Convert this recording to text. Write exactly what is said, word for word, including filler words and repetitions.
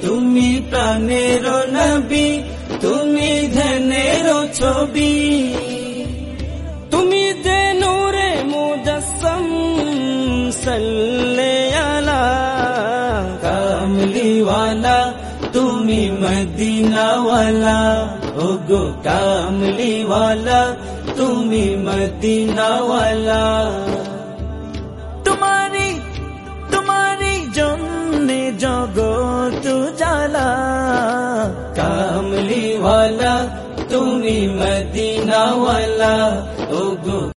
তুমি প্রাণের নবী, তুমি ধ্যানের ছবি, তুমি যে নূরে মুজাসসাম সাল্লে আলা কামলিওয়ালা, তুমি মদিনাওয়ালা, ওগো কামলিওয়ালা, তুমি মদিনাওয়ালা। তোমারি তোমারি জন্যে জগৎ জালা, কামলিওয়ালা, তুমি মদিনাওয়ালা।